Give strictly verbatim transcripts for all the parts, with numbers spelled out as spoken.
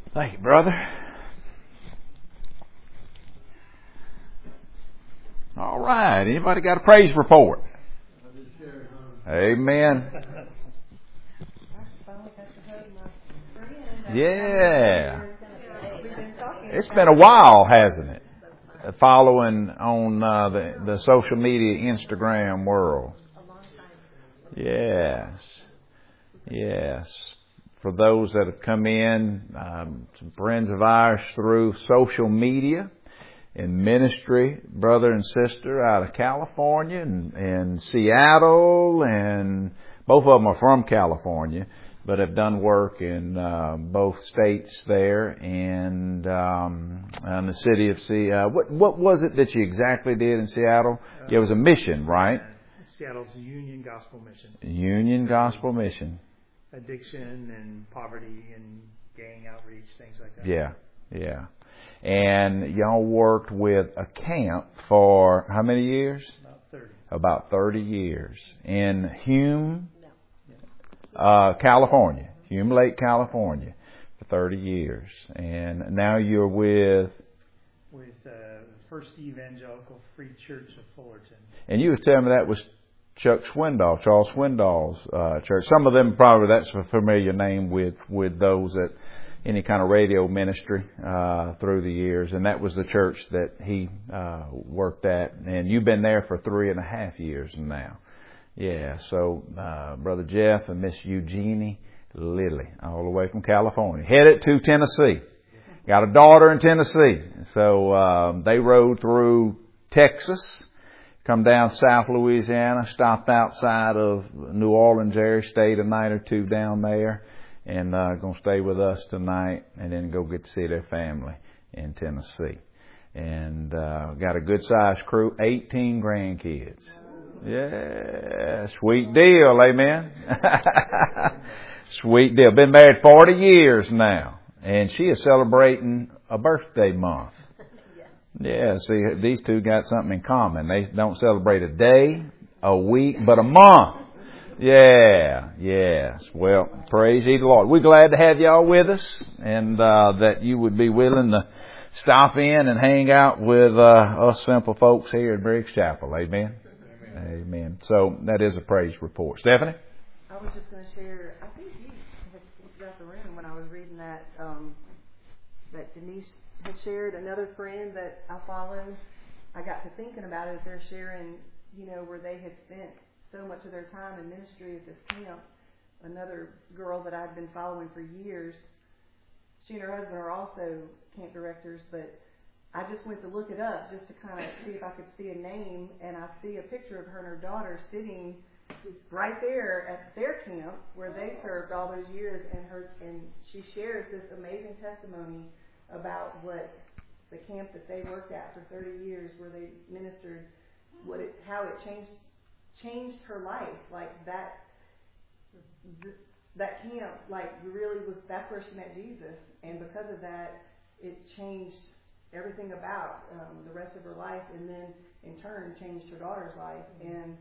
Thank you, brother. All right. Anybody got a praise report? Amen. Yeah. It's been a while, hasn't it? Following on uh, the, the social media Instagram world. Yes. Yes. For those that have come in, um, some friends of ours through social media in ministry, brother and sister out of California and, and Seattle, and both of them are from California, but have done work in uh, both states there and um, in the city of Seattle. What, what was it that you exactly did in Seattle? Uh, yeah, it was a mission, right? Seattle's Union Gospel Mission. Union Gospel Mission. Addiction and poverty and gang outreach, things like that. Yeah, yeah. And y'all worked with a camp for how many years? About thirty. About thirty years. In Hume, uh, California. Hume Lake, California for thirty years. And now you're with? With uh, First Evangelical Free Church of Fullerton. And you was telling me that was Chuck Swindoll, Charles Swindoll's uh, church. Some of them probably, that's a familiar name with, with those that any kind of radio ministry uh, through the years. And that was the church that he uh, worked at. And you've been there for three and a half years now. Yeah, so uh, Brother Jeff and Miss Eugenie Lilly, all the way from California, headed to Tennessee. Got a daughter in Tennessee. So um, they rode through Texas, come down South Louisiana, stopped outside of New Orleans area, stayed a night or two down there, and uh, going to stay with us tonight, and then go get to see their family in Tennessee. And uh, got a good sized crew, eighteen grandkids. Yeah, sweet deal, amen. Sweet deal. Been married forty years now, and she is celebrating a birthday month. Yeah, see, these two got something in common. They don't celebrate a day, a week, but a month. Yeah, yes. Well, praise ye the Lord. We're glad to have y'all with us, and uh, that you would be willing to stop in and hang out with uh, us simple folks here at Briggs Chapel. Amen. Amen. Amen. So that is a praise report. Stephanie? I was just going to share, I think you had got the room when I was reading that, um, that Denise had shared, another friend that I follow. I got to thinking about it. They're sharing, you know, where they had spent so much of their time in ministry at this camp. Another girl that I'd been following for years, she and her husband are also camp directors, but I just went to look it up just to kind of see if I could see a name, and I see a picture of her and her daughter sitting right there at their camp where they served all those years, and her and she shares this amazing testimony about what the camp that they worked at for thirty years, where they ministered, what it, how it changed changed her life. Like that, th- that camp, like really was. That's where she met Jesus, and because of that, it changed everything about um, the rest of her life, and then in turn changed her daughter's life. And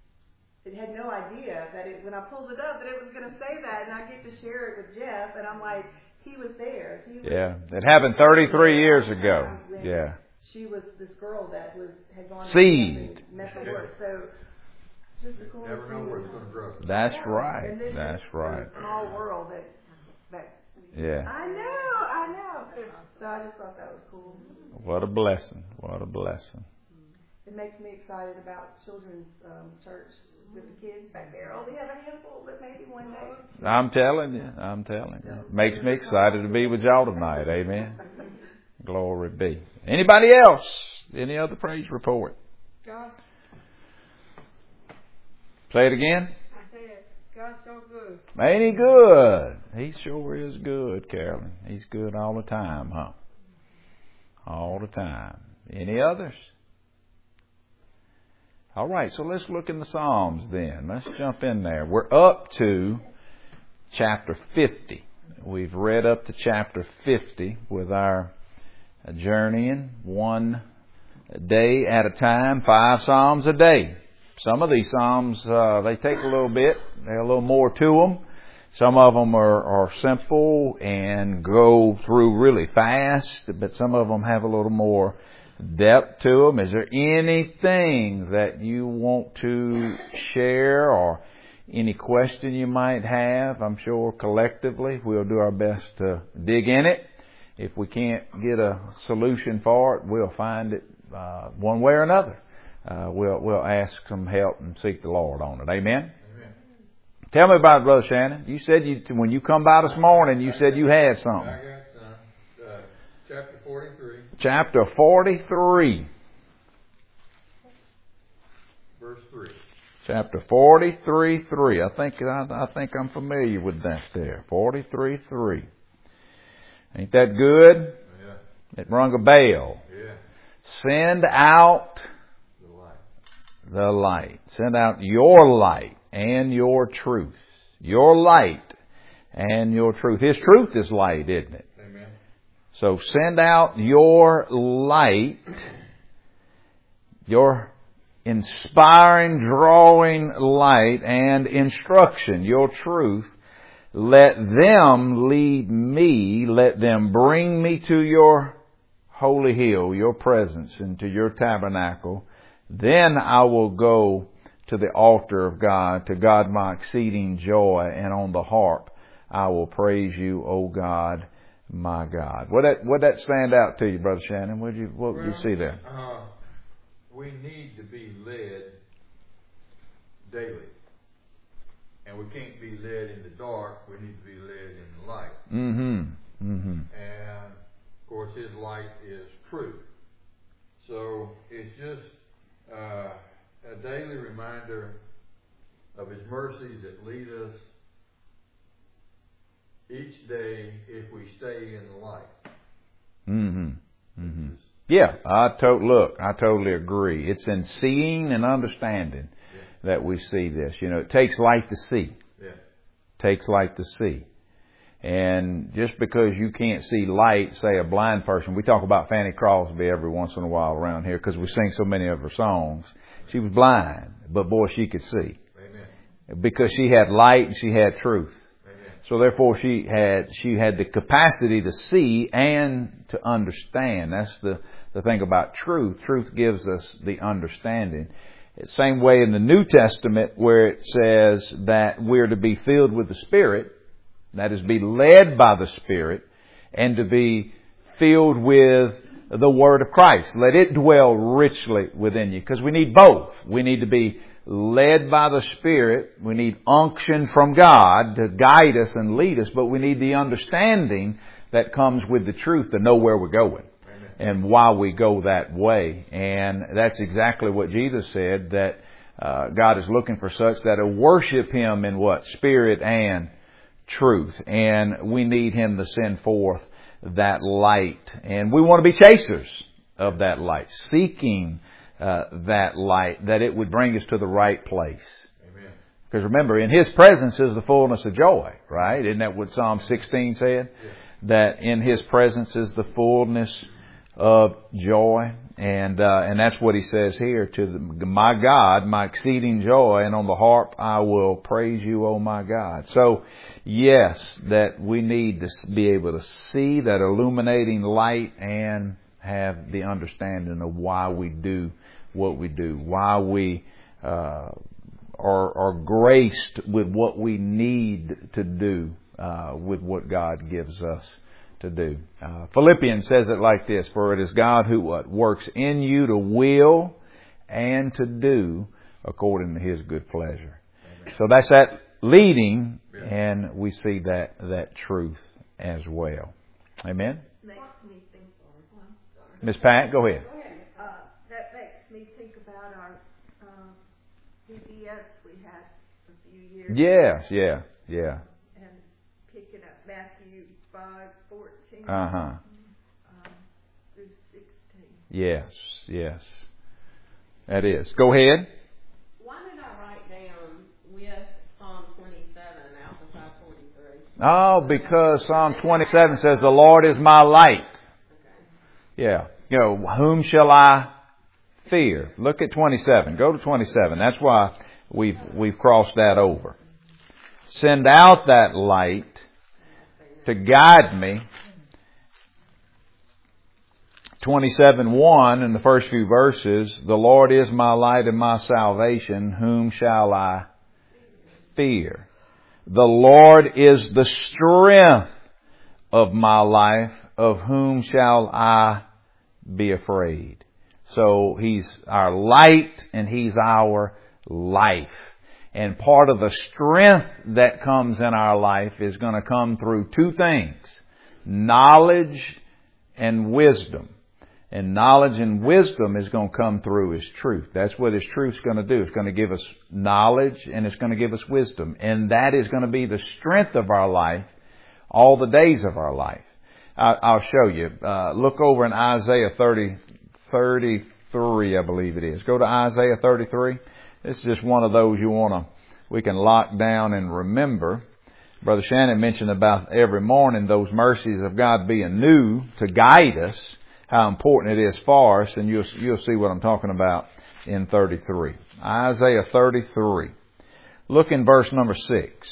it had no idea that it, when I pulled it up, that it was going to say that, and I get to share it with Jeff, and I'm like, he was there. He was, yeah, it happened thirty-three years ago. Yeah. She was this girl that was had gone seed. And met the Lord. So just the cool thing. Never know where it's going to grow. That's yeah. right. And this That's is right. A small world that that. Yeah. I know. I know. So I just thought that was cool. What a blessing. What a blessing. It makes me excited about children's um, church with the kids back there. Oh, we have a handful, but maybe one day. I'm telling you. I'm telling you. Makes me excited to be with y'all tonight. Amen. Glory be. Anybody else? Any other praise report? God. Say it again. I said, God's so good. Ain't he good? He sure is good, Carolyn. He's good all the time, huh? All the time. Any others? All right, so let's look in the Psalms then. Let's jump in there. We're up to chapter fifty. We've read up to chapter fifty with our journeying one day at a time, five Psalms a day. Some of these Psalms, uh, they take a little bit. There are a little more to them. Some of them are, are simple and go through really fast, but some of them have a little more depth to them. Is there anything that you want to share or any question you might have? I'm sure collectively we'll do our best to dig in it. If we can't get a solution for it, we'll find it uh, one way or another. Uh, we'll we'll ask some help and seek the Lord on it. Amen? Amen. Tell me about it, Brother Shannon. You said you when you come by this morning, you said you had something. I got some. Uh, chapter forty-three. Chapter forty-three. Verse three. Chapter forty-three, three. I think I, I think I'm familiar with that there. forty-three, three. Ain't that good? Yeah. It rung a bell. Yeah. Send out the light. The light. Send out your light and your truth. Your light and your truth. His truth is light, isn't it? Amen. So send out your light, your inspiring, drawing light and instruction, your truth. Let them lead me, let them bring me to your holy hill, your presence, and to your tabernacle. Then I will go to the altar of God, to God my exceeding joy, and on the harp I will praise you, O God, my God. What that what that stand out to you, Brother Shannon? What did you what well, did you see there? Uh, we need to be led daily. And we can't be led in the dark. We need to be led in the light. Mm-hmm. Mm-hmm. And, of course, His light is truth. So it's just uh, a daily reminder of His mercies that lead us each day if we stay in the light. Mm-hmm. Mm-hmm. Yeah, I to- look, I totally agree. It's in seeing and understanding that we see this. You know, it takes light to see. Yeah. It takes light to see. And just because you can't see light, say a blind person, we talk about Fanny Crosby every once in a while around here because we sing so many of her songs. She was blind, but boy, she could see. Amen. Because she had light and she had truth. Amen. So therefore she had, she had the capacity to see and to understand. That's the, the thing about truth. Truth gives us the understanding. Same way in the New Testament where it says that we're to be filled with the Spirit, that is, be led by the Spirit, and to be filled with the Word of Christ. Let it dwell richly within you, because we need both. We need to be led by the Spirit. We need unction from God to guide us and lead us, but we need the understanding that comes with the truth to know where we're going. And why we go that way. And that's exactly what Jesus said, that uh, God is looking for such that will worship Him in what? Spirit and truth. And we need Him to send forth that light. And we want to be chasers of that light, seeking uh, that light, that it would bring us to the right place. Amen. Because remember, in His presence is the fullness of joy, right? Isn't that what Psalm sixteen said? Yeah. That in His presence is the fullness of joy, and uh, and that's what he says here, to the, my God, my exceeding joy, and on the harp I will praise you, oh my God. So yes, that we need to be able to see that illuminating light and have the understanding of why we do what we do, why we uh, are, are graced with what we need to do uh, with what God gives us to do. Uh, Philippians says it like this: for it is God who what, works in you to will and to do according to His good pleasure. Amen. So that's that leading, yeah. And we see that that truth as well. Amen. Makes me think. Oh, I'm sorry. Miss Pat, go ahead. Go ahead. Uh, that makes me think about our uh, P B S we had a few years. Yes, yeah, yeah. And picking up Matthew five fourteen. Uh huh. Um, through sixteen. Yes, yes. That is. Go ahead. Why did I write down with Psalm twenty-seven out of five forty-three? Oh, because Psalm twenty-seven says, the Lord is my light. Okay. Yeah. You know, whom shall I fear? Look at twenty-seven. Go to twenty-seven. That's why we've we've crossed that over. send out that light to guide me. twenty-seven one in the first few verses, the Lord is my light and my salvation, whom shall I fear? The Lord is the strength of my life, of whom shall I be afraid? So He's our light and He's our life. And part of the strength that comes in our life is going to come through two things: knowledge and wisdom. And knowledge and wisdom is going to come through His truth. That's what His truth's going to do. It's going to give us knowledge and it's going to give us wisdom. And that is going to be the strength of our life all the days of our life. I'll show you. Uh, look over in Isaiah thirty, thirty-three, I believe it is. Go to Isaiah thirty-three. This is just one of those you want to, we can lock down and remember. Brother Shannon mentioned about every morning those mercies of God being new to guide us, how important it is for us, and you'll, you'll see what I'm talking about in thirty-three. Isaiah thirty-three. Look in verse number six.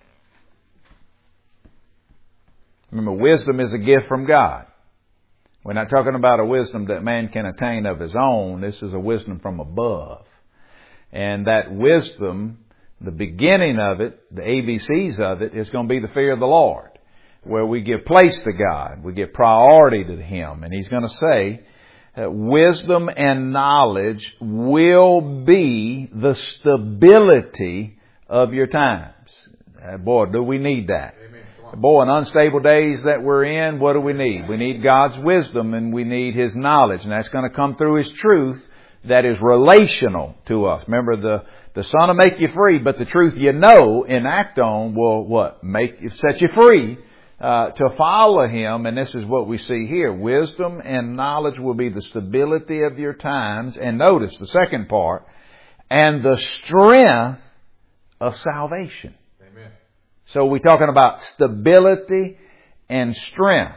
Remember, wisdom is a gift from God. We're not talking about a wisdom that man can attain of his own. This is a wisdom from above. And that wisdom, the beginning of it, the A B Cs of it, is going to be the fear of the Lord, where we give place to God. We give priority to Him. And He's going to say, that wisdom and knowledge will be the stability of your times. Uh, boy, do we need that. Amen. Boy, in unstable days that we're in, what do we need? We need God's wisdom and we need His knowledge. And that's going to come through His truth that is relational to us. Remember, the, the Son will make you free, but the truth you know and act on will what? Make set you free uh, to follow Him. And this is what we see here. Wisdom and knowledge will be the stability of your times. And notice the second part, and the strength of salvation. Amen. So we're talking about stability and strength.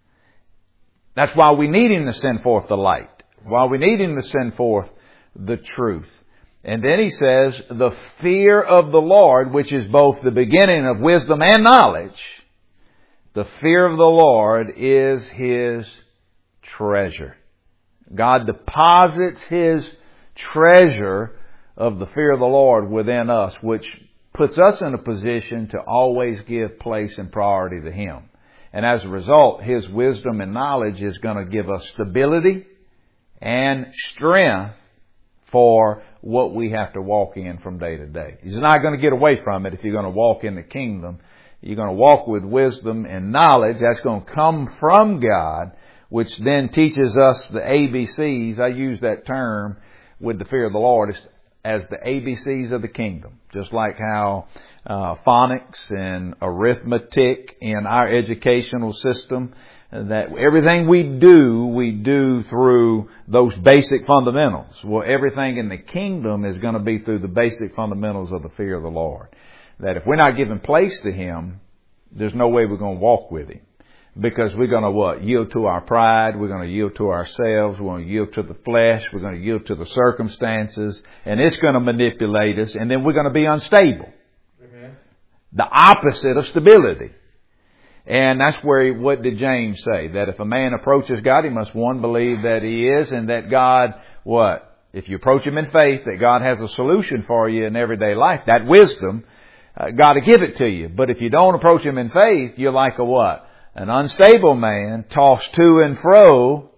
That's why we need Him to send forth the light. Why we need Him to send forth the truth. And then He says, the fear of the Lord, which is both the beginning of wisdom and knowledge, the fear of the Lord is His treasure. God deposits His treasure of the fear of the Lord within us, which puts us in a position to always give place and priority to Him. And as a result, His wisdom and knowledge is going to give us stability and strength for what we have to walk in from day to day. He's not going to get away from it if you're going to walk in the kingdom. You're going to walk with wisdom and knowledge. That's going to come from God, which then teaches us the A B Cs. I use that term with the fear of the Lord as the A B Cs of the kingdom. Just like how uh, phonics and arithmetic in our educational system, that everything we do, we do through those basic fundamentals. Well, everything in the kingdom is going to be through the basic fundamentals of the fear of the Lord. That if we're not giving place to Him, there's no way we're going to walk with Him. Because we're going to what? Yield to our pride. We're going to yield to ourselves. We're going to yield to the flesh. We're going to yield to the circumstances. And it's going to manipulate us. And then we're going to be unstable. Amen. The opposite of stability. And that's where, he, what did James say? That if a man approaches God, he must, one, believe that He is, and that God, what? If you approach Him in faith, that God has a solution for you in everyday life. That wisdom, uh, God will give it to you. But if you don't approach Him in faith, you're like a what? An unstable man, tossed to and fro,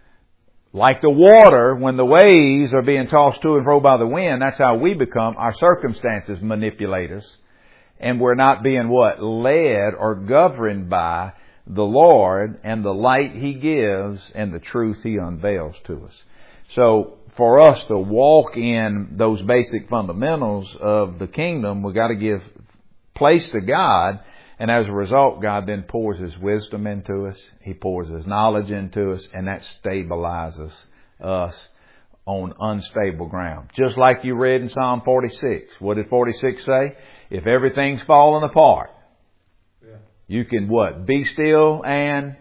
like the water when the waves are being tossed to and fro by the wind. That's how we become. Our circumstances manipulate us. And we're not being what? Led or governed by the Lord and the light He gives and the truth He unveils to us. So for us to walk in those basic fundamentals of the kingdom, we've got to give place to God. And as a result, God then pours His wisdom into us. He pours His knowledge into us. And that stabilizes us on unstable ground. Just like you read in Psalm forty-six. What did forty-six say? If everything's falling apart, yeah. You can what? Be still and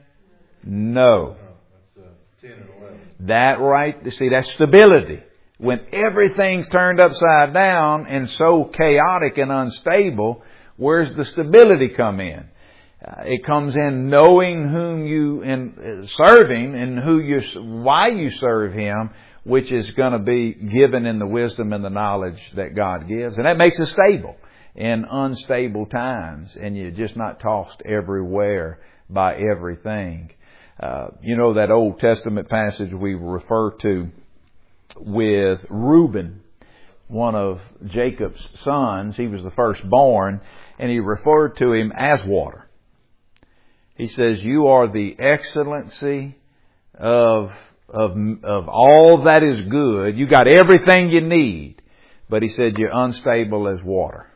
know. Oh, that's uh, ten and eleven. That right? See, that's stability. When everything's turned upside down and so chaotic and unstable, Where's the stability come in? Uh, it comes in knowing whom you in uh, serving and who you why you serve Him, which is going to be given in the wisdom and the knowledge that God gives, and that makes us stable in unstable times, and you're just not tossed everywhere by everything. Uh, you know that Old Testament passage we refer to with Reuben, one of Jacob's sons. He was the firstborn, and he referred to him as water. He says, "You are the excellency of of of all that is good. You got everything you need." But he said, "You're unstable as water.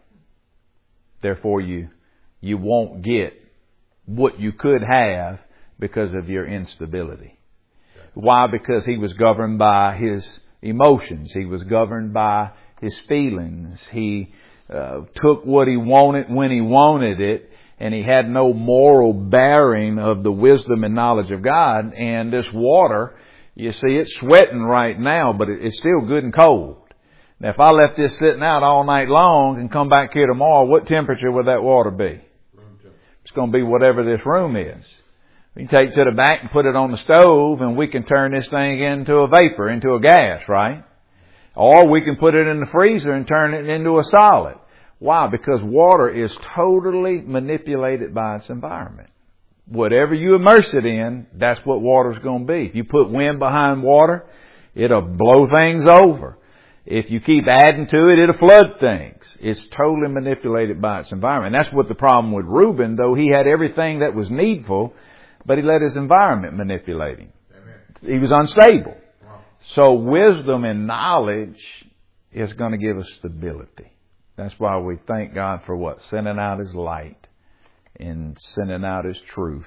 Therefore, you you won't get what you could have because of your instability." Why? Because he was governed by his emotions. He was governed by his feelings. He uh, took what he wanted when he wanted it, and he had no moral bearing of the wisdom and knowledge of God. And this water, you see, it's sweating right now, but it's still good and cold. Now, if I left this sitting out all night long and come back here tomorrow, what temperature would that water be? It's going to be whatever this room is. We can take it to the back and put it on the stove, and we can turn this thing into a vapor, into a gas, right? Or we can put it in the freezer and turn it into a solid. Why? Because water is totally manipulated by its environment. Whatever you immerse it in, that's what water's going to be. If you put wind behind water, it'll blow things over. If you keep adding to it, it'll flood things. It's totally manipulated by its environment. And that's what the problem with Reuben, though he had everything that was needful, but he let his environment manipulate him. Amen. He was unstable. Wow. So wisdom and knowledge is going to give us stability. That's why we thank God for what? Sending out His light and sending out His truth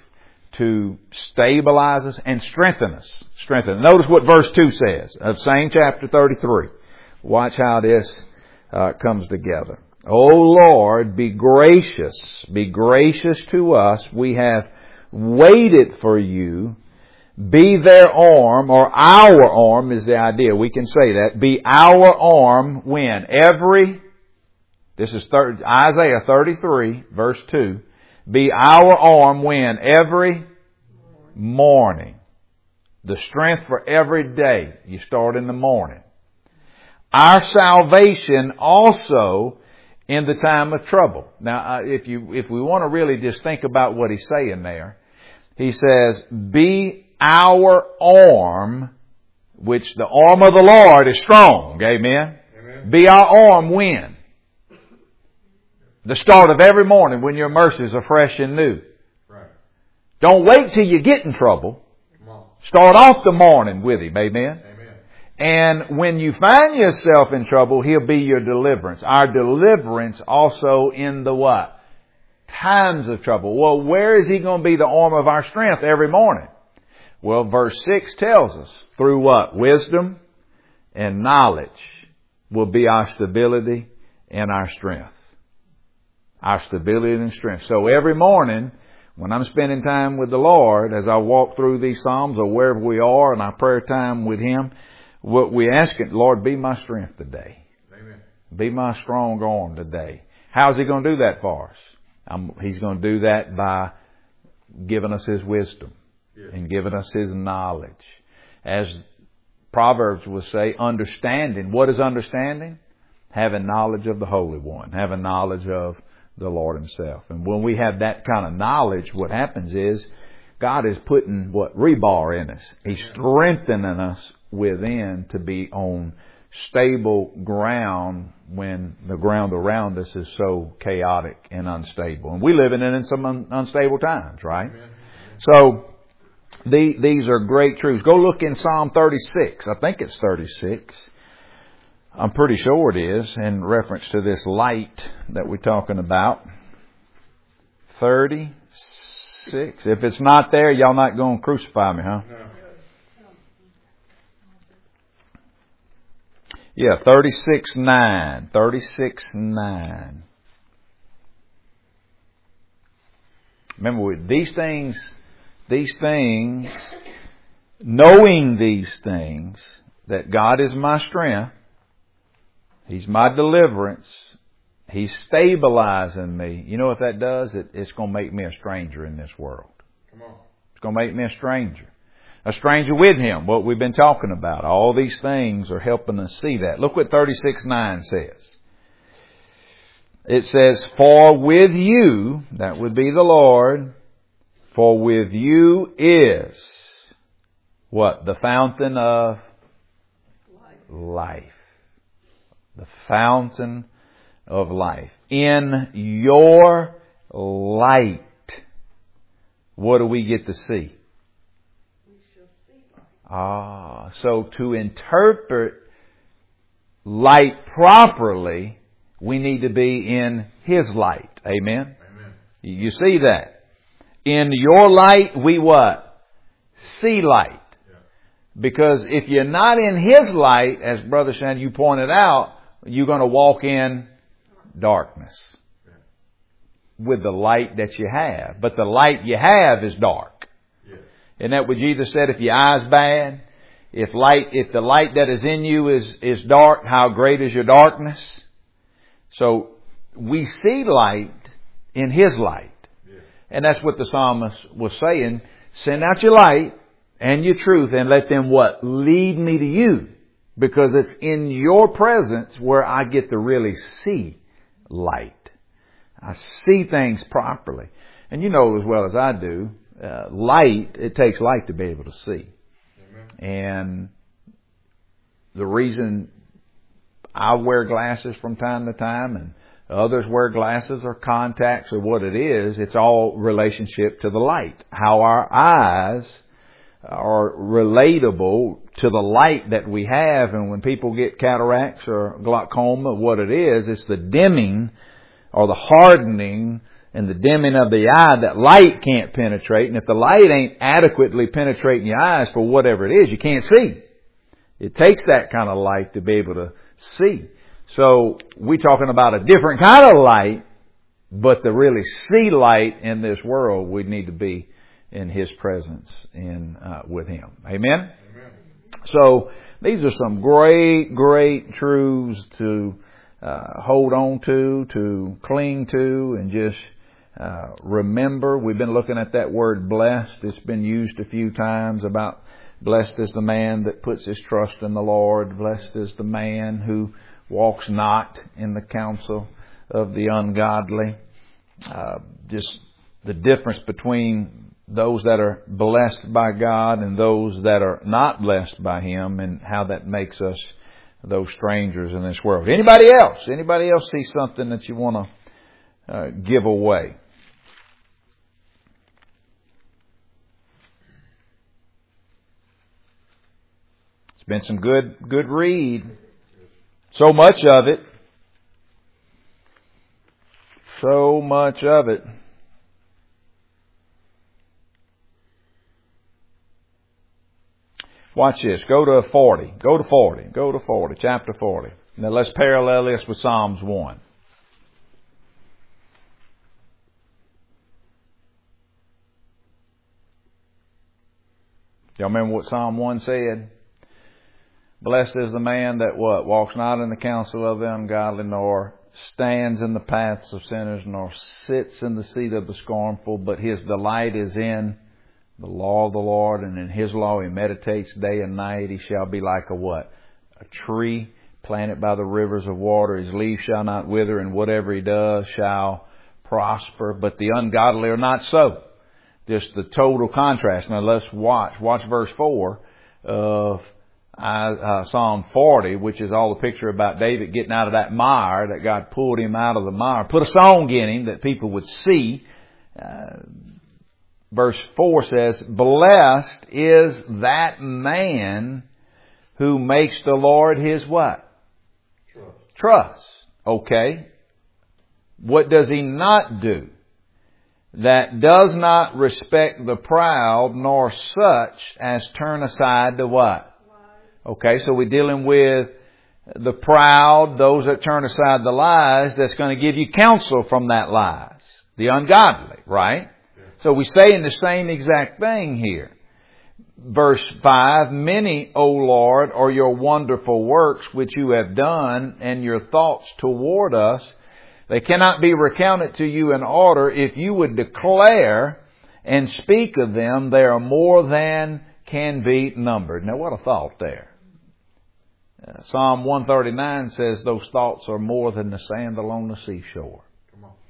to stabilize us and strengthen us. Strengthen. Notice what verse two says of same chapter thirty-three. Watch how this uh, comes together. O Lord, be gracious. Be gracious to us. We have waited for you. Be their arm, or our arm is the idea. We can say that. Be our arm when? Every, this is thirty, Isaiah thirty-three, verse two. Be our arm when? Every morning. The strength for every day. You start in the morning. Our salvation also in the time of trouble. Now, uh, if you if we want to really just think about what he's saying there, he says, be our arm, which the arm of the Lord is strong. Amen? Amen. Be our arm when? The start of every morning when your mercies are fresh and new. Right. Don't wait till you get in trouble. Come on. Start off the morning with Him. Amen? Amen. And when you find yourself in trouble, He'll be your deliverance. Our deliverance also in the what? Times of trouble. Well, where is He going to be the arm of our strength every morning? Well, verse six tells us through what? Wisdom and knowledge will be our stability and our strength. Our stability and strength. So every morning, when I'm spending time with the Lord, as I walk through these Psalms or wherever we are in our prayer time with Him, what we ask it, Lord, be my strength today. Amen. Be my strong arm today. How's He going to do that for us? Um, he's going to do that by giving us His wisdom. Yes. And giving us His knowledge. As Proverbs will say, understanding. What is understanding? Having knowledge of the Holy One. Having knowledge of the Lord Himself. And when we have that kind of knowledge, what happens is God is putting what? Rebar in us. He's strengthening us within to be on stable ground when the ground around us is so chaotic and unstable. And we live in, in some un- unstable times, right? Amen. So the, these are great truths. Go look in Psalm thirty-six. I think it's thirty-six. I'm pretty sure it is in reference to this light that we're talking about. thirty-six. If it's not there, y'all not going to crucify me, huh? No. Yeah, thirty-six nine. thirty-six nine. Remember, these things, these things, knowing these things, that God is my strength, He's my deliverance, He's stabilizing me. You know what that does? It, it's going to make me a stranger in this world. Come on. It's going to make me a stranger. A stranger with Him, what we've been talking about. All these things are helping us see that. Look what thirty-six nine says. It says, for with you, that would be the Lord, for with you is, what? The fountain of life. The fountain of life. In your light, what do we get to see? Ah, so to interpret light properly, we need to be in His light. Amen? Amen. You see that? In your light, we what? See light. Yeah. Because if you're not in His light, as Brother Shan, you pointed out, you're going to walk in darkness. Yeah. With the light that you have. But the light you have is dark. Yeah. Isn't that what Jesus said? If your eye's bad, if light, if the light that is in you is, is dark, how great is your darkness? So we see light in His light. Yeah. And that's what the psalmist was saying. Send out your light and your truth and let them what? Lead me to you. Because it's in your presence where I get to really see light. I see things properly. And you know as well as I do, uh, light, it takes light to be able to see. Amen. And the reason I wear glasses from time to time and others wear glasses or contacts or what it is, it's all relationship to the light. How our eyes are relatable to the light that we have. And when people get cataracts or glaucoma, what it is, it's the dimming or the hardening and the dimming of the eye that light can't penetrate. And if the light ain't adequately penetrating your eyes for whatever it is, you can't see. It takes that kind of light to be able to see. So we're talking about a different kind of light, but to really see light in this world, we need to be in His presence in uh, with Him. Amen? Amen. So these are some great, great truths to uh, hold on to, to cling to, and just uh, remember. We've been looking at that word blessed. It's been used a few times about blessed is the man that puts his trust in the Lord. Blessed is the man who walks not in the counsel of the ungodly. Uh, just the difference between those that are blessed by God and those that are not blessed by Him, and how that makes us those strangers in this world. Anybody else? Anybody else see something that you want to uh, give away? It's been some good, good read. So much of it. So much of it. Watch this. Go to forty. Go to forty. Go to forty. Chapter forty. Now let's parallel this with Psalms one. Y'all remember what Psalm one said? Blessed is the man that what? Walks not in the counsel of the ungodly, nor stands in the paths of sinners, nor sits in the seat of the scornful, but his delight is in the law of the Lord, and in His law he meditates day and night. He shall be like a what? A tree planted by the rivers of water. His leaves shall not wither, and whatever he does shall prosper. But the ungodly are not so. Just the total contrast. Now let's watch. Watch verse four of uh, Psalm forty, which is all the picture about David getting out of that mire, that God pulled him out of the mire. Put a song in him that people would see. Uh, Verse four says, blessed is that man who makes the Lord his what? Trust. Trust. Okay. What does he not do? That does not respect the proud, nor such as turn aside to what? Okay, so we're dealing with the proud, those that turn aside the lies, that's going to give you counsel from that lies. The ungodly, right? So we say in the same exact thing here. Verse five, many, O Lord, are your wonderful works which you have done, and your thoughts toward us. They cannot be recounted to you in order. If you would declare and speak of them, they are more than can be numbered. Now what a thought there. Uh, Psalm one thirty-nine says those thoughts are more than the sand along the seashore. Come on.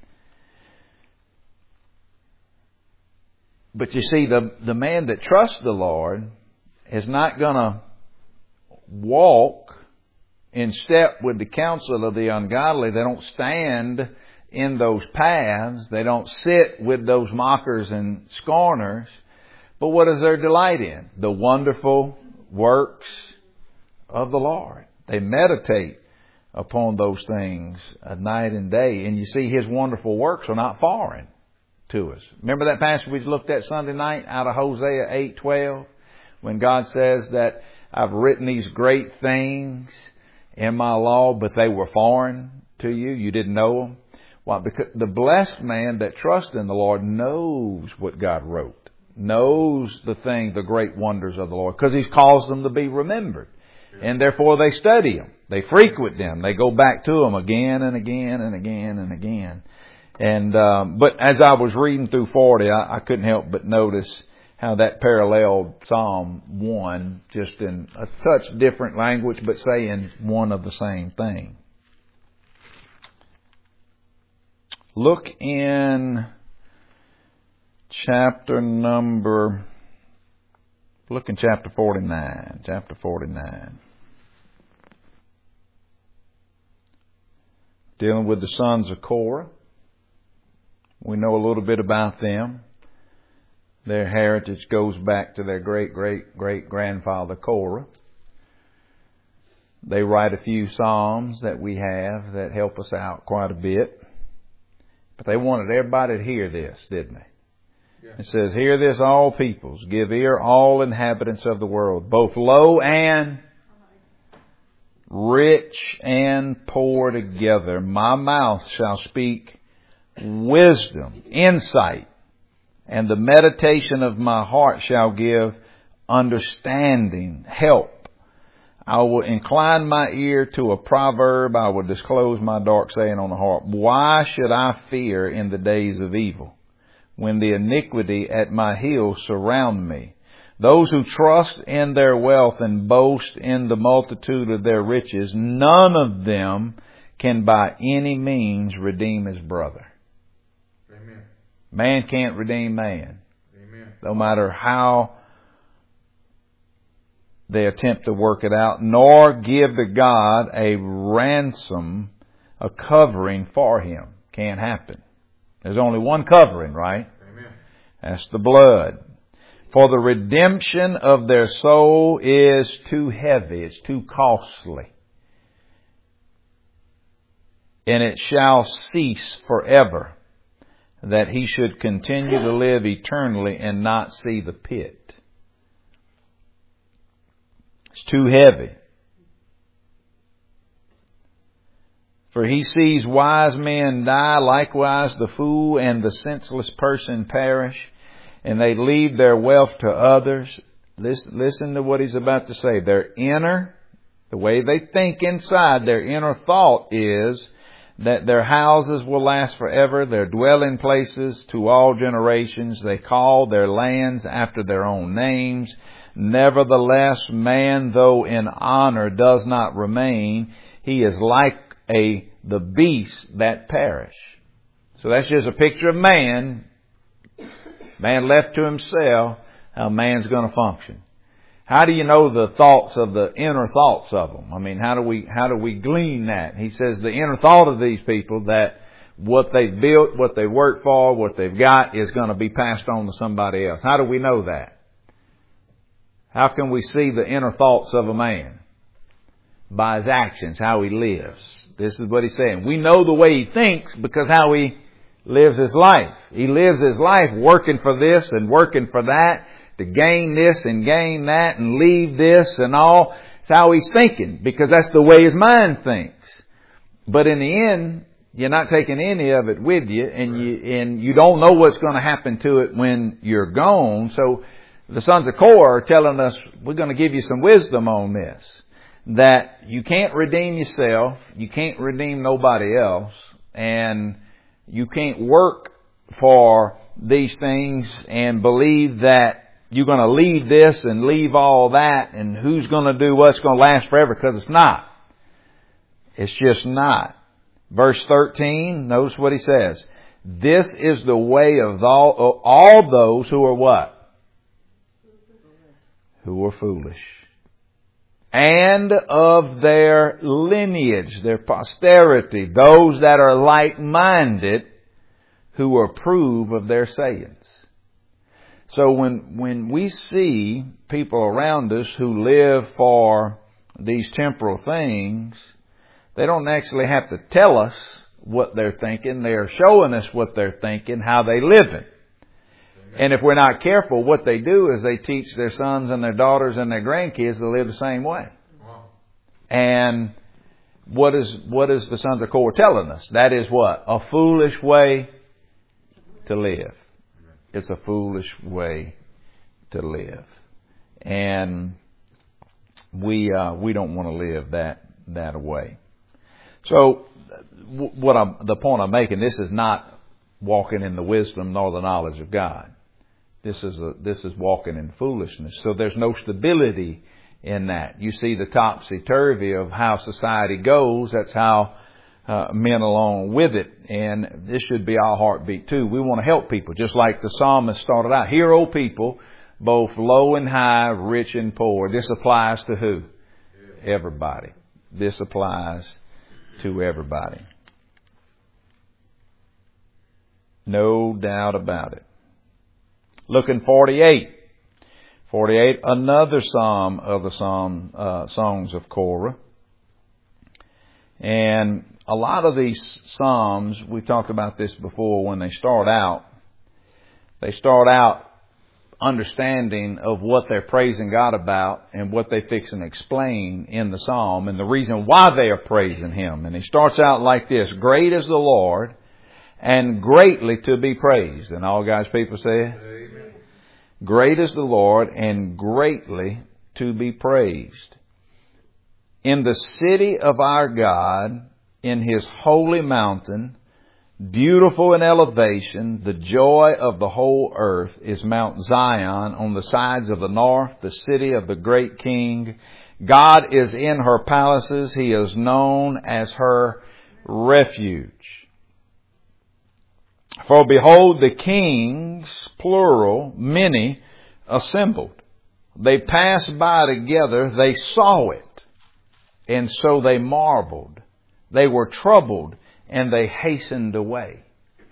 But you see, the, the man that trusts the Lord is not going to walk in step with the counsel of the ungodly. They don't stand in those paths. They don't sit with those mockers and scorners. But what is their delight in? The wonderful works of the Lord. They meditate upon those things night and day. And you see, His wonderful works are not foreign to us. Remember that passage we looked at Sunday night out of Hosea eight twelve, when God says that I've written these great things in my law, but they were foreign to you. You didn't know them. Why? Because the blessed man that trusts in the Lord knows what God wrote, knows the thing, the great wonders of the Lord, because He's caused them to be remembered. And therefore they study them. They frequent them. They go back to them again and again and again and again. And um, but as I was reading through forty, I, I couldn't help but notice how that paralleled Psalm one, just in a touch different language, but saying one of the same thing. Look in chapter number, look in chapter forty-nine, chapter forty-nine. Dealing with the sons of Korah. We know a little bit about them. Their heritage goes back to their great-great-great-grandfather Korah. They write a few psalms that we have that help us out quite a bit. But they wanted everybody to hear this, didn't they? Yeah. It says, hear this, all peoples. Give ear, all inhabitants of the world, both low and rich and poor together. My mouth shall speak wisdom, insight, and the meditation of my heart shall give understanding, help. I will incline my ear to a proverb. I will disclose my dark saying on the heart. Why should I fear in the days of evil, when the iniquity at my heels surround me? Those who trust in their wealth and boast in the multitude of their riches, none of them can by any means redeem his brother. Amen. Man can't redeem man. Amen. No matter how they attempt to work it out, nor give to God a ransom, a covering for him. Can't happen. There's only one covering, right? Amen. That's the blood. For the redemption of their soul is too heavy. It's too costly. And it shall cease forever, that he should continue to live eternally and not see the pit. It's too heavy. For he sees wise men die, likewise the fool and the senseless person perish, and they leave their wealth to others. Listen, listen to what he's about to say. Their inner, the way they think inside, their inner thought is that their houses will last forever, their dwelling places to all generations. They call their lands after their own names. Nevertheless, man, though in honor, does not remain. He is like a the beasts that perish. So that's just a picture of man. Man left to himself, how man's going to function. How do you know the thoughts of the inner thoughts of them? I mean, how do we how do we glean that? He says the inner thought of these people, that what they've built, what they worked for, what they've got is going to be passed on to somebody else. How do we know that? How can we see the inner thoughts of a man? By his actions, how he lives. This is what he's saying. We know the way he thinks because how he lives his life. He lives his life working for this and working for that, to gain this and gain that and leave this and all. It's how he's thinking, because that's the way his mind thinks. But in the end, you're not taking any of it with you, and you and you don't know what's going to happen to it when you're gone. So the sons of Korah are telling us, we're going to give you some wisdom on this. That you can't redeem yourself, you can't redeem nobody else, And you can't work for these things and believe that you're going to leave this and leave all that, and who's going to do what's going to last forever, because it's not. It's just not. Verse thirteen, notice what he says. This is the way of all, of all those who are what? Who are foolish. And of their lineage, their posterity, those that are like-minded, who approve of their sayings. So when, when we see people around us who live for these temporal things, they don't actually have to tell us what they're thinking. They're showing us what they're thinking, how they live it. And if we're not careful, what they do is they teach their sons and their daughters and their grandkids to live the same way. Wow. And what is what is the sons of Korah telling us? That is what? A foolish way to live. It's a foolish way to live. And we uh, we don't want to live that that way. So what I'm, the point I'm making, this is not walking in the wisdom nor the knowledge of God. This is a, this is walking in foolishness. So there's no stability in that. You see the topsy-turvy of how society goes. That's how uh, men along with it. And this should be our heartbeat too. We want to help people. Just like the psalmist started out. Hear, O people, both low and high, rich and poor. This applies to who? Everybody. This applies to everybody. No doubt about it. Look in forty-eight. forty-eight, another psalm of the psalm, uh, songs of Korah. And a lot of these psalms, we've talked about this before, when they start out, they start out understanding of what they're praising God about and what they fix and explain in the psalm and the reason why they are praising Him. And he starts out like this: great is the Lord and greatly to be praised. And all God's people say, Amen. Great is the Lord and greatly to be praised. In the city of our God, in His holy mountain, beautiful in elevation, the joy of the whole earth is Mount Zion on the sides of the north, the city of the great King. God is in her palaces. He is known as her refuge. For behold, the kings, plural, many, assembled. They passed by together. They saw it. And so they marveled. They were troubled and they hastened away.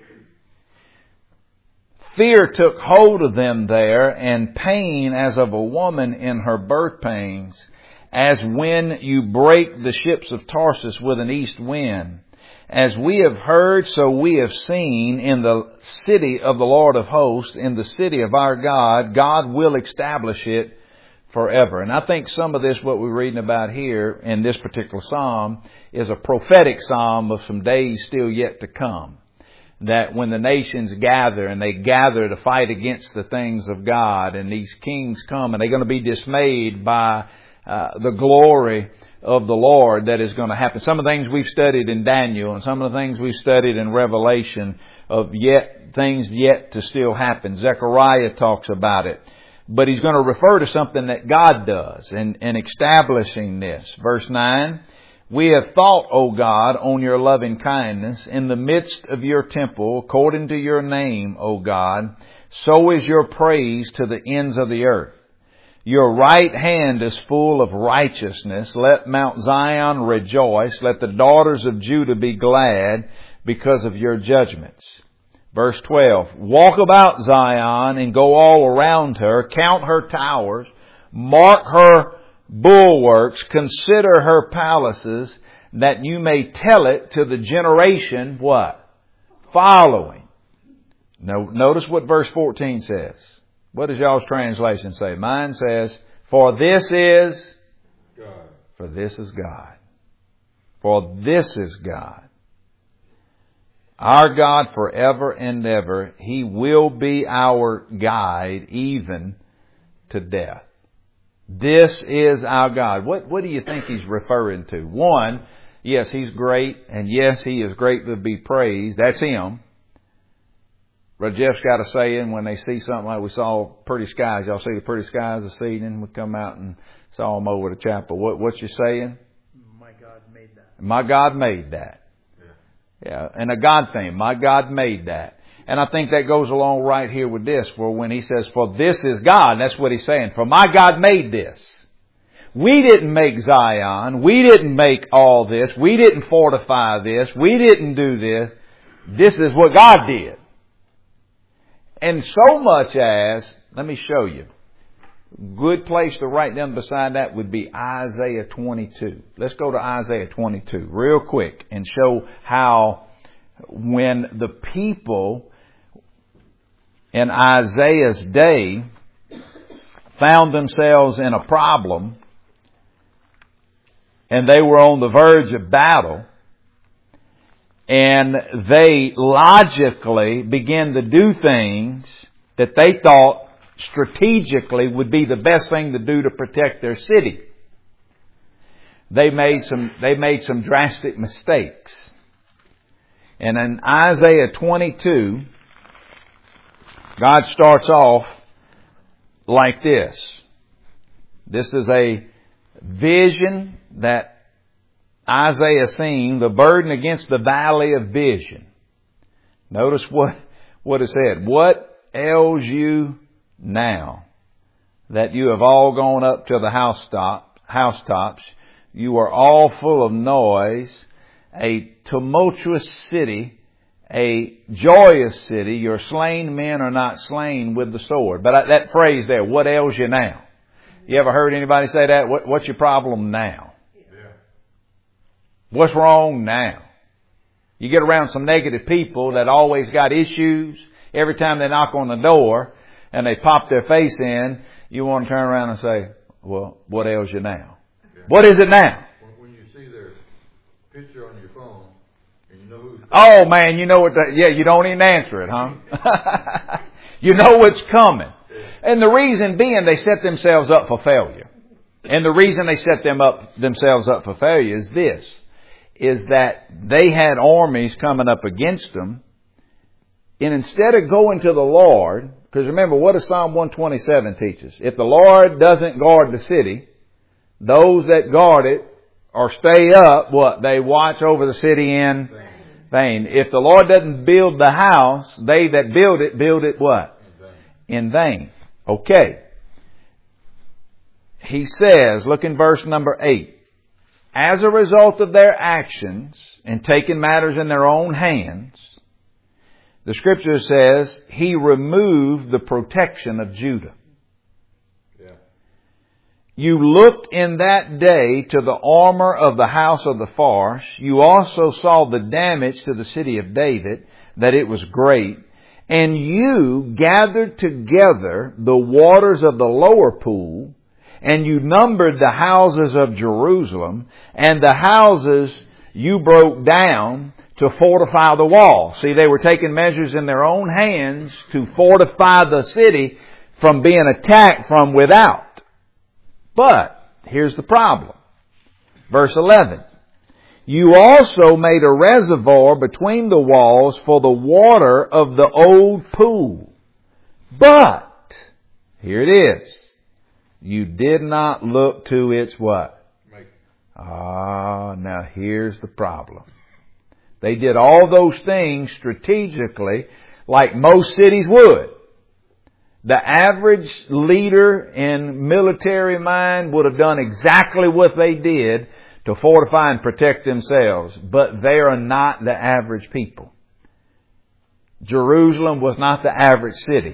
Fear took hold of them there, and pain as of a woman in her birth pains, as when you break the ships of Tarsus with an east wind. As we have heard, so we have seen in the city of the Lord of hosts, in the city of our God, God will establish it forever. And I think some of this, what we're reading about here in this particular psalm, is a prophetic psalm of some days still yet to come. That when the nations gather and they gather to fight against the things of God, and these kings come and they're going to be dismayed by uh, the glory of the Lord that is going to happen. Some of the things we've studied in Daniel and some of the things we've studied in Revelation of yet things yet to still happen. Zechariah talks about it. But he's going to refer to something that God does in, in establishing this. Verse nine, we have thought, O God, on your loving kindness in the midst of your temple, according to your name, O God. So is your praise to the ends of the earth. Your right hand is full of righteousness. Let Mount Zion rejoice. Let the daughters of Judah be glad because of your judgments. Verse twelve, walk about Zion and go all around her. Count her towers. Mark her bulwarks. Consider her palaces, that you may tell it to the generation, what? Following. No, notice what verse fourteen says. What does y'all's translation say? Mine says, for this is God. For this is God. For this is God. Our God forever and ever. He will be our guide even to death. This is our God. What, what do you think he's referring to? One, yes, He's great, and yes, He is great to be praised. That's Him. Brother Jeff's got a saying when they see something like we saw pretty skies. Y'all see the pretty skies this evening? We come out and saw them over the chapel. What, what's your saying? My God made that. My God made that. Yeah. yeah. And a God thing. My God made that. And I think that goes along right here with this. For when He says, for this is God, that's what He's saying. For my God made this. We didn't make Zion. We didn't make all this. We didn't fortify this. We didn't do this. This is what God did. And so much as, let me show you. Good place to write down beside that would be Isaiah twenty-two. Let's go to Isaiah twenty-two real quick and show how when the people in Isaiah's day found themselves in a problem and they were on the verge of battle, and they logically began to do things that they thought strategically would be the best thing to do to protect their city. They made some, they made some drastic mistakes. And in Isaiah twenty-two, God starts off like this. This is a vision that Isaiah seen, the burden against the valley of vision. Notice what, what it said. What ails you now that you have all gone up to the housetop, housetops? You are all full of noise, a tumultuous city, a joyous city. Your slain men are not slain with the sword. But that phrase there, what ails you now? You ever heard anybody say that? What, what's your problem now? Yeah. What's wrong now? You get around some negative people that always got issues. Every time they knock on the door and they pop their face in, you want to turn around and say, well, what ails you now? Yeah. What is it now? When you see their picture on your phone and you know who's... Oh man, you know what the, yeah, you don't even answer it, huh? You know what's coming. And the reason being they set themselves up for failure. And the reason they set them up, themselves up for failure is this, is that they had armies coming up against them. And instead of going to the Lord, because remember, what does Psalm one twenty-seven teach us? If the Lord doesn't guard the city, those that guard it or stay up, what? They watch over the city in vain. If the Lord doesn't build the house, they that build it, build it what? In vain. Okay. He says, look in verse number eight. As a result of their actions and taking matters in their own hands, the scripture says, He removed the protection of Judah. Yeah. You looked in that day to the armor of the house of the Pharsh. You also saw the damage to the city of David, that it was great. And you gathered together the waters of the lower pool, and you numbered the houses of Jerusalem, and the houses you broke down to fortify the wall. See, they were taking measures in their own hands to fortify the city from being attacked from without. But here's the problem. Verse eleven. You also made a reservoir between the walls for the water of the old pool. But, here it is, you did not look to its what? Ah, now here's the problem. They did all those things strategically like most cities would. The average leader in military mind would have done exactly what they did to fortify and protect themselves. But they are not the average people. Jerusalem was not the average city.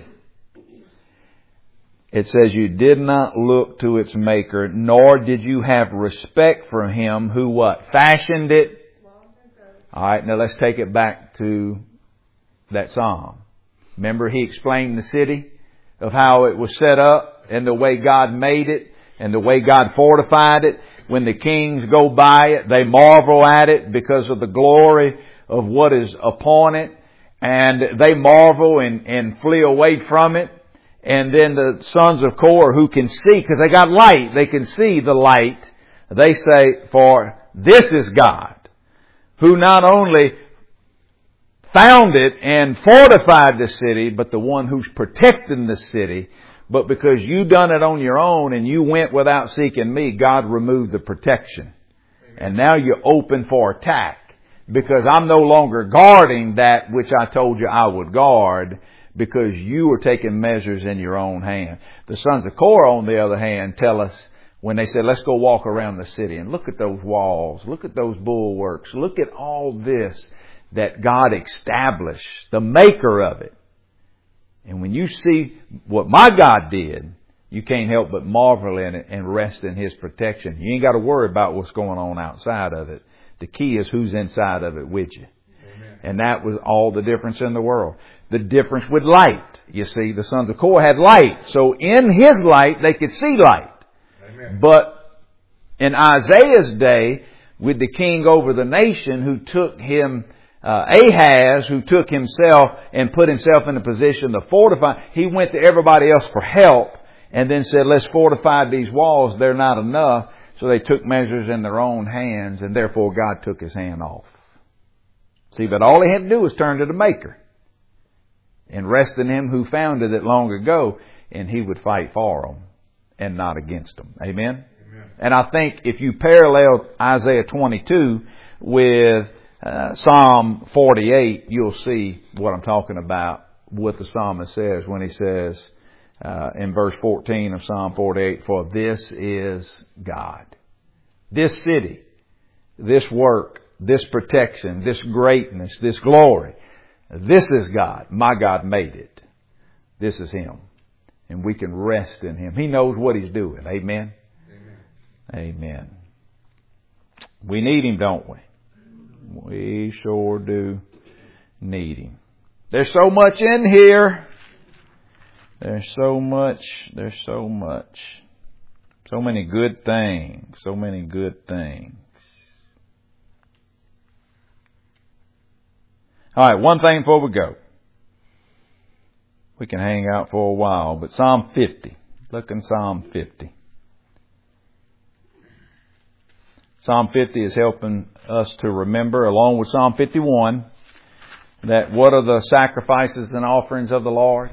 It says you did not look to its maker, nor did you have respect for Him who what? Fashioned it. Alright, now let's take it back to that psalm. Remember He explained the city of how it was set up and the way God made it and the way God fortified it. When the kings go by it, they marvel at it because of the glory of what is upon it. And they marvel and, and flee away from it. And then the sons of Korah who can see, because they got light, they can see the light. They say, for this is God. who not only founded and fortified the city, but the one who's protecting the city. But because you done it on your own and you went without seeking me, God removed the protection. Amen. And now you're open for attack. Because I'm no longer guarding that which I told you I would guard, because you were taking measures in your own hand. The sons of Korah, on the other hand, tell us when they said, let's go walk around the city and look at those walls, look at those bulwarks, look at all this that God established, the maker of it. And when you see what my God did, you can't help but marvel in it and rest in His protection. You ain't got to worry about what's going on outside of it. The key is who's inside of it with you. Amen. And that was all the difference in the world. The difference with light. You see, the sons of Korah had light. So in His light, they could see light. Amen. But in Isaiah's day, with the king over the nation who took him, uh, Ahaz, who took himself and put himself in a position to fortify, he went to everybody else for help and then said, let's fortify these walls. They're not enough. So they took measures in their own hands, and therefore God took His hand off. See, but all he had to do was turn to the Maker and rest in Him who founded it long ago, and He would fight for them and not against them. Amen? Amen. And I think if you parallel Isaiah twenty-two with uh, Psalm forty-eight, you'll see what I'm talking about, what the psalmist says when he says, Uh, in verse fourteen of Psalm forty-eight, for this is God. This city, this work, this protection, this greatness, this glory, this is God. My God made it. This is Him. And we can rest in Him. He knows what He's doing. Amen? Amen. Amen. We need Him, don't we? We sure do need Him. There's so much in here. There's so much, there's so much, so many good things, so many good things. All right, one thing before we go. We can hang out for a while, but Psalm fifty. Look in Psalm fifty. Psalm fifty is helping us to remember, along with Psalm fifty-one, that what are the sacrifices and offerings of the Lord?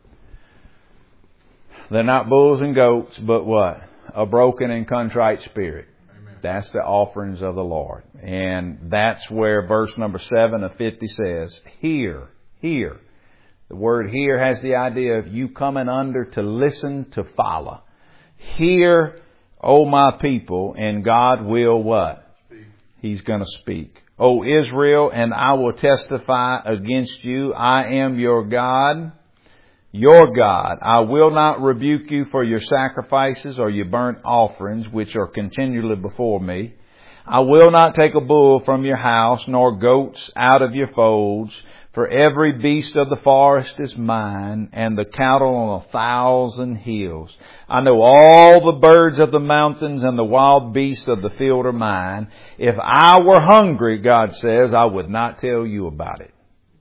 They're not bulls and goats, but what? A broken and contrite spirit. Amen. That's the offerings of the Lord. And that's where verse number seven of fifty says, hear, hear. The word hear has the idea of you coming under to listen, to follow. Hear, O my people, and God will what? Speak. He's going to speak. O Israel, and I will testify against you. I am your God. Your God, I will not rebuke you for your sacrifices or your burnt offerings, which are continually before me. I will not take a bull from your house, nor goats out of your folds. For every beast of the forest is mine, and the cattle on a thousand hills. I know all the birds of the mountains and the wild beasts of the field are mine. If I were hungry, God says, I would not tell you about it.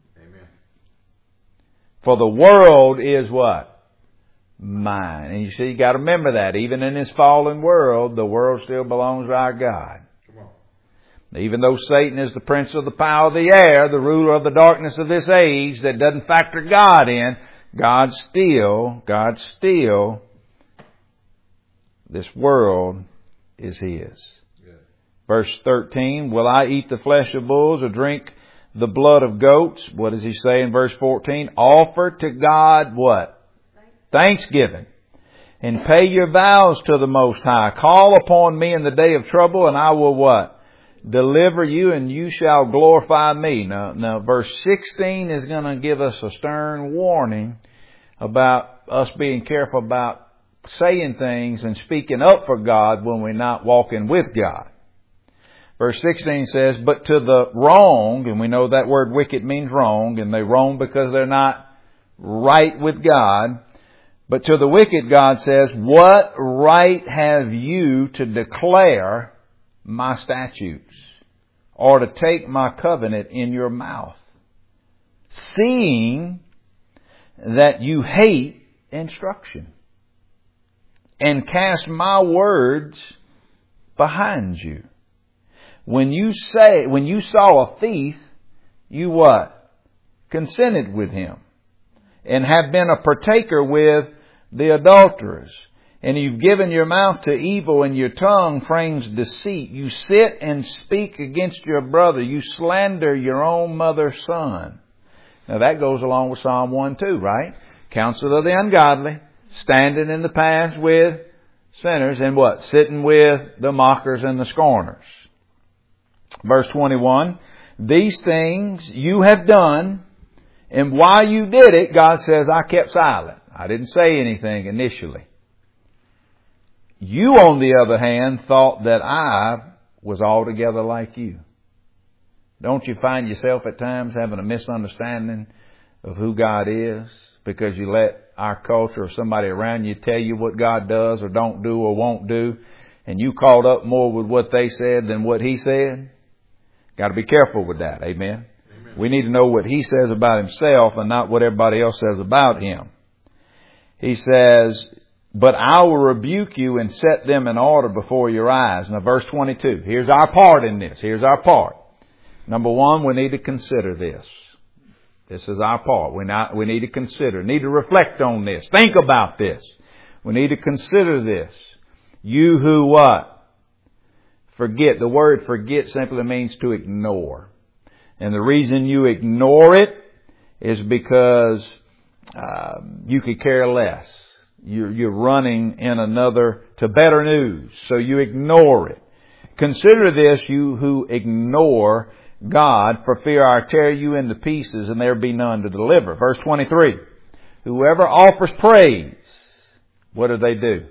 For the world is what? Mine. And you see, you got to remember that. Even in this fallen world, the world still belongs to our God. Come on. Even though Satan is the prince of the power of the air, the ruler of the darkness of this age, that doesn't factor God in, God still, God still, this world is His. Yeah. Verse thirteen, will I eat the flesh of bulls or drink the blood of goats? What does He say in verse fourteen? Offer to God what? Thanksgiving. And pay your vows to the Most High. Call upon me in the day of trouble, and I will what? Deliver you, and you shall glorify me. Now, now verse sixteen is going to give us a stern warning about us being careful about saying things and speaking up for God when we're not walking with God. Verse sixteen says, but to the wrong, and we know that word wicked means wrong, and they wrong because they're not right with God. But to the wicked, God says, what right have you to declare my statutes or to take my covenant in your mouth, seeing that you hate instruction and cast my words behind you? when you say, when you saw a thief, you what? Consented with him. And have been a partaker with the adulterers. And you've given your mouth to evil, and your tongue frames deceit. You sit and speak against your brother. You slander your own mother's son. Now that goes along with Psalm one two, right? Counsel of the ungodly, standing in the paths with sinners, and what? Sitting with the mockers and the scorners. Verse twenty-one, these things you have done, and while you did it, God says, I kept silent. I didn't say anything initially. You, on the other hand, thought that I was altogether like you. Don't you find yourself at times having a misunderstanding of who God is because you let our culture or somebody around you tell you what God does or don't do or won't do, and you caught up more with what they said than what He said? Got to be careful with that. Amen? Amen. We need to know what He says about Himself and not what everybody else says about Him. He says, but I will rebuke you and set them in order before your eyes. Now, verse twenty-two. Here's our part in this. Here's our part. Number one, we need to consider this. This is our part. We not, we need to consider, need to reflect on this. Think about this. We need to consider this. You who what? Forget. The word forget simply means to ignore. And the reason you ignore it is because uh, you could care less. You're, you're running in another, to better news. So you ignore it. Consider this, you who ignore God, for fear I tear you into pieces and there be none to deliver. Verse twenty-three. Whoever offers praise, what do they do?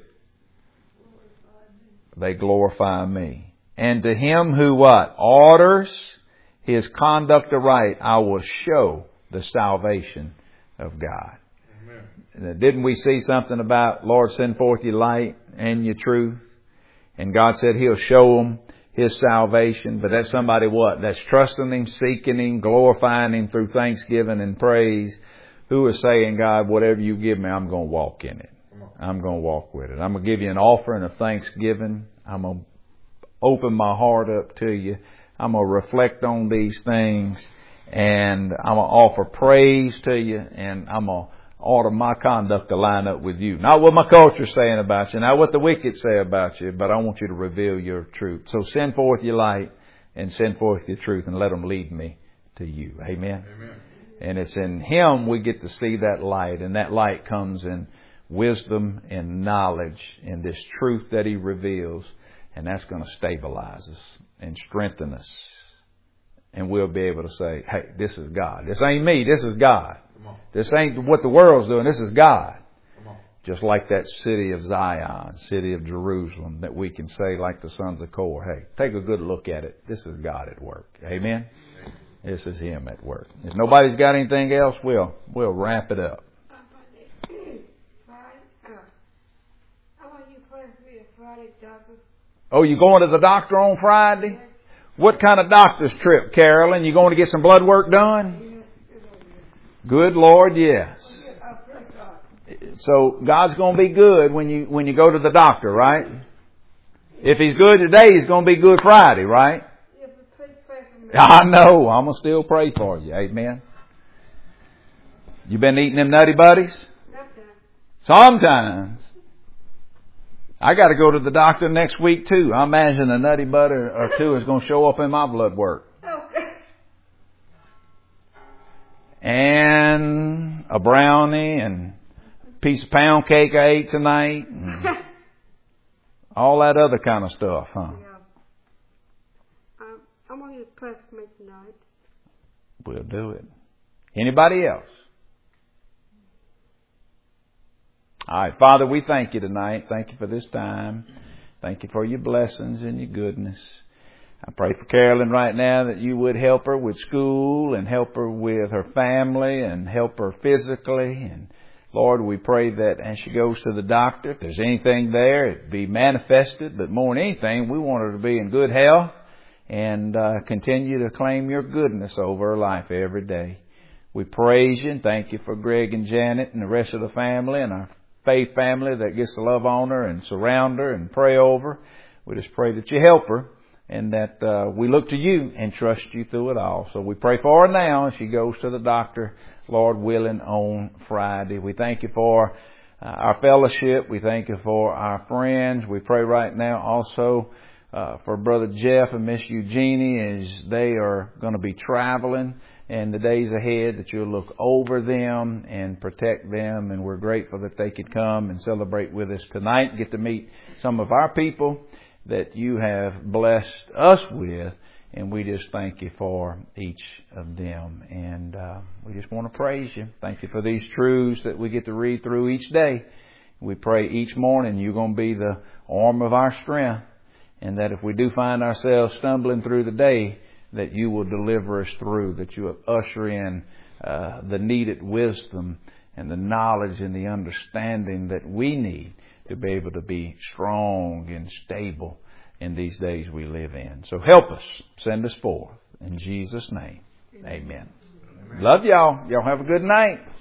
They glorify me. And to him who what? Orders his conduct aright, I will show the salvation of God. Amen. Didn't we see something about, Lord, send forth your light and your truth? And God said He'll show them His salvation. But that's somebody what? That's trusting Him, seeking Him, glorifying Him through thanksgiving and praise. Who is saying, God, whatever you give me, I'm going to walk in it. I'm going to walk with it. I'm going to give you an offering of thanksgiving. I'm going to open my heart up to you. I'm going to reflect on these things. And I'm going to offer praise to you. And I'm going to order my conduct to line up with you. Not what my culture's saying about you, not what the wicked say about you, but I want you to reveal your truth. So send forth your light and send forth your truth and let them lead me to you. Amen. Amen. And it's in Him we get to see that light, and that light comes in wisdom and knowledge and this truth that He reveals, and that's going to stabilize us and strengthen us. And we'll be able to say, hey, this is God. This ain't me, this is God. This ain't what the world's doing. This is God. Just like that city of Zion, city of Jerusalem, that we can say like the sons of Korah, hey, take a good look at it. This is God at work. Amen? This is Him at work. If nobody's got anything else, we'll, we'll wrap it up. Oh, you going to the doctor on Friday? What kind of doctor's trip, Carolyn? You going to get some blood work done? Good Lord, yes. So God's going to be good when you when you go to the doctor, right? If He's good today, He's going to be good Friday, right? I know. I'm going to still pray for you. Amen. You been eating them Nutty Buddies? Sometimes. I got to go to the doctor next week too. I imagine a Nutty Buddy or two is going to show up in my blood work. And a brownie and a piece of pound cake I ate tonight. And all that other kind of stuff, huh? Yeah. Um, I'm going to pray for me tonight. We'll do it. Anybody else? All right, Father, we thank you tonight. Thank you for this time. Thank you for your blessings and your goodness. I pray for Carolyn right now that you would help her with school and help her with her family and help her physically. And Lord, we pray that as she goes to the doctor, if there's anything there, it be manifested. But more than anything, we want her to be in good health and uh, continue to claim your goodness over her life every day. We praise you and thank you for Greg and Janet and the rest of the family and our faith family that gets to love on her and surround her and pray over. We just pray that you help her and that uh, we look to you and trust you through it all. So we pray for her now as she goes to the doctor, Lord willing, on Friday. We thank you for uh, our fellowship. We thank you for our friends. We pray right now also uh, for Brother Jeff and Miss Eugenie as they are going to be traveling in the days ahead, that you'll look over them and protect them. And we're grateful that they could come and celebrate with us tonight, get to meet some of our people that you have blessed us with, and we just thank you for each of them. And uh, we just want to praise you. Thank you for these truths that we get to read through each day. We pray each morning you're going to be the arm of our strength, and that if we do find ourselves stumbling through the day, that you will deliver us through, that you will usher in uh, the needed wisdom and the knowledge and the understanding that we need to be able to be strong and stable in these days we live in. So help us. Send us forth. In Jesus' name, amen. Amen. Love y'all. Y'all have a good night.